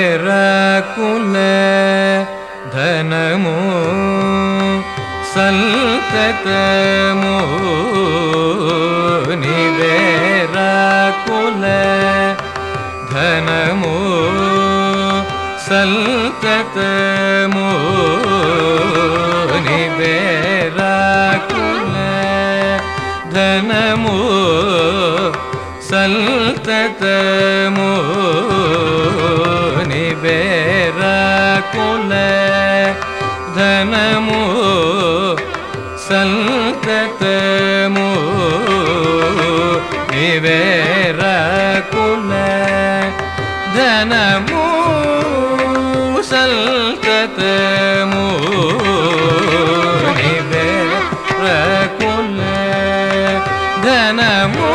ಕುಲ ಧನಮೋ ಸಲ್ತತಮೋ ನಿವೇರ ಕುಲ ಧನಮೋ ಸಲ್ತತಮೋ ನಿವೇರ ಕುಲ ಧನಮೋ ಸಲ್ತತಮೋ ನಿವೇರ ಕುಲ ಧನಮೋ ಸಲ್ತತಮೋ ನಿವೇರ ಕುಲ ಧನಮೋ ಸಲ್ತತಮೋ ನಿವೇರ ಕುಲ ಧನಮೋ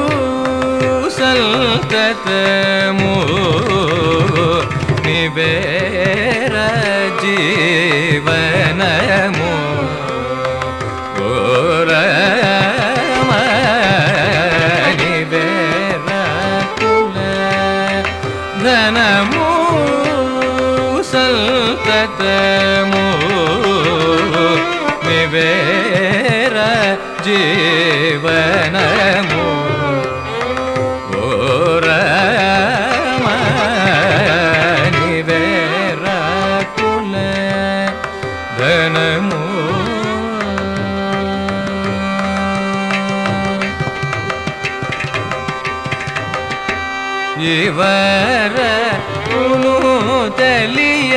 ಸಲ್ತತಮೋ ನಿವೇರ ಜೀವನಮೋ ಓರಮ ನಿವೇರ ಕುಲ ಧನಮೋ ಸಲ್ತತಮೋ ನಿವೇರ ಜೀವನಮೋ ಓರಮ ನಿವೇರ ಕುಲ ಧನಮೋ ಇವರ ಉನುತಲಿಯ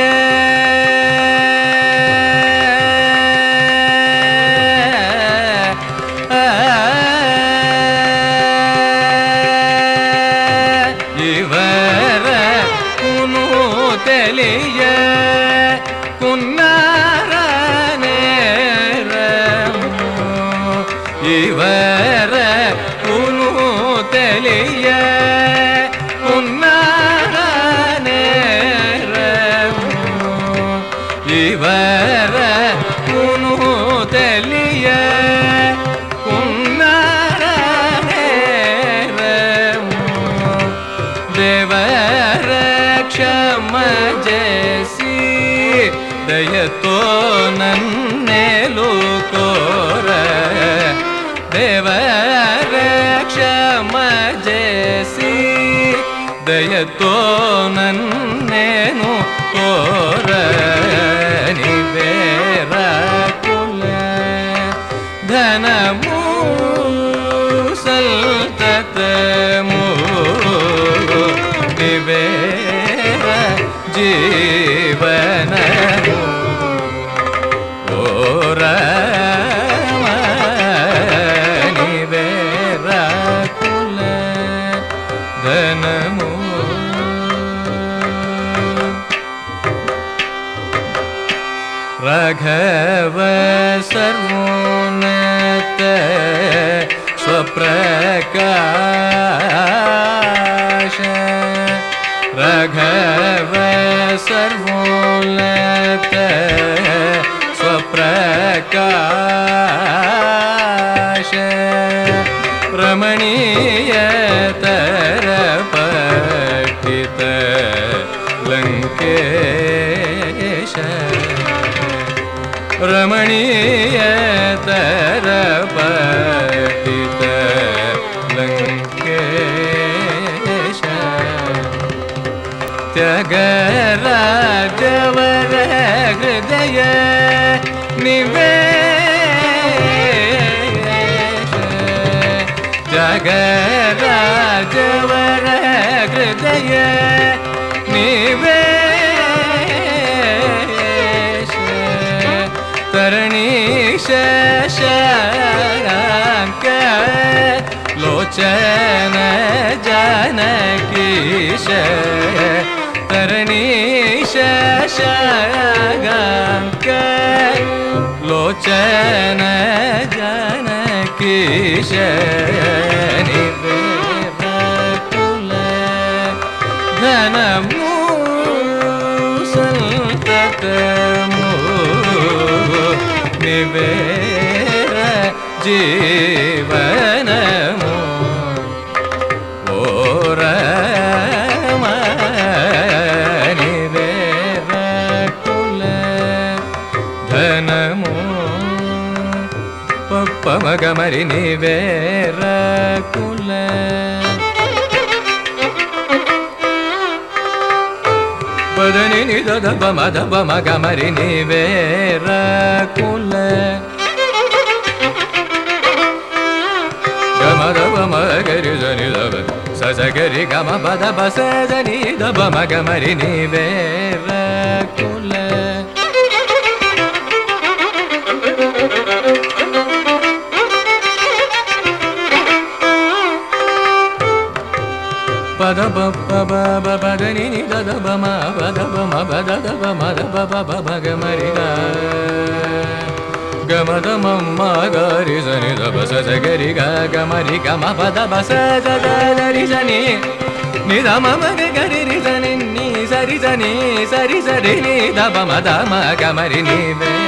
ಇವರ ಉನುತಲಿಯ ಕುನ್ನಾರ ನೇರಮೋ ಇವರ ಉನುತಲಿಯ ಇವರ ಕುನುತಲಿಯ ಕುನ್ನಾರ ನೇರಮೋ ದೇವರ ಕ್ಷಮ ಜಯಿಸಿ ದಯತೋ ನನ್ನೇಲು ಕೋರ ದೇವರ ಕ್ಷಮ ಜಯಿಸಿ ದಯತೋ ನನ್ನೇನು ಕೋರ ನಿವೇರ ಕುಲ ಧನಮೋ ಸಲ್ತತಮೋ ನಿವೇರ ಜೀವನಮೋ ಓರಮ ನಿವೇರ ಕುಲ ಧನಮೋ ರಾಘವ ಸರ್ವೋನ್ನತ ಸ್ವಪ್ರಕಾಶ ರಾಘವ ಸರ್ವೋನ್ನತ ಸ್ವಪ್ರಕಾಶ ರಮಣೀಯತರ ಪಠಿತ ಲಂಕೇಶ ರಮಣೀಯತರ ಪಠಿತ ಲಂಕೇಶ ತ್ಯಾಗರಾಜವರ ಹೃದಯ ನಿವೇಶ ತ್ಯಾಗರಾಜವರ ಹೃದಯ ನಿವೇಶ ತರಣೀಶ ಶಶಾಂಕ ಲೋಚನ ಜಾನಕೀಶ ತರಣೀಶ ಶಶಾಂಕ ಲೋಚನ ಜಾನಕೀಶ ನಿವೇರ ಕುಲ ಧನಮೋ ಸಲ್ತತಮೋ ನಿವೇರ ಜೀವನಮೋ ಓರಮ மகமரி நீ வேற குல பதனி நித பம மகமரி நீ வேற குல கமதப மகரி ஜனி தப சசகரி கம பத பச ஜனி தப மகமரி நீ வேற குல பத பப பதனி நித பம பத பம பத பம பப மகமரி கமத மம்ம கரி சனி தப சசகரி கமரி கம பத பச சரி சனி நித மம கரி ரி சனி நீ சரி சனி சரி சரி நி தப மத ம கமரி நீ வே